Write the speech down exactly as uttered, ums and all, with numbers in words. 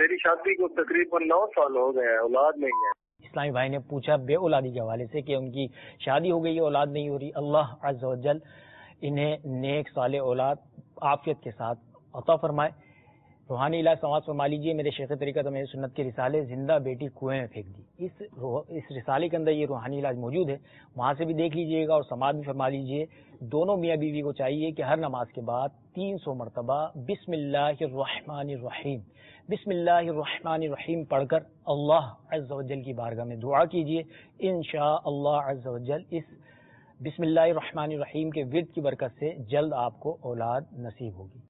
मेरी शादी को तकरीबन नौ साल हो गए हैं, औलाद नहीं है। इस्लामी भाई ने पूछा बे औलादी के हवाले से कि उनकी शादी हो गई है, औलाद नहीं हो रही। अल्लाह अज़्ज़ व जल इन्हें नेक साले औलाद आफियत के साथ अता फरमाए। रूहानी इलाज समाज फरमा लीजिए। मेरे शेख तरीक़त मेरे सुन्नत के रिसाले जिंदा बेटी कुएं में फेंक दी, इस इस रिसाले के अंदर ये रूहानी इलाज मौजूद है, वहाँ से भी देख लीजिएगा और समाज भी फरमा लीजिए। दोनों मियाँ बीवी को चाहिए कि हर नमाज के बाद तीन सौ मरतबा बिस्मिल्लाहिर्रहमानिर्रहीम बिस्मिल्लाहिर्रहमानिर्रहीम पढ़कर अल्लाह अज़्ज़ व जल की बारगाह में दुआ कीजिए। इंशाअल्लाह अज़्ज़ व जल इस बिस्मिल्लाहिर्रहमानिर्रहीम के विर्द की बरकत से जल्द आपको औलाद नसीब होगी।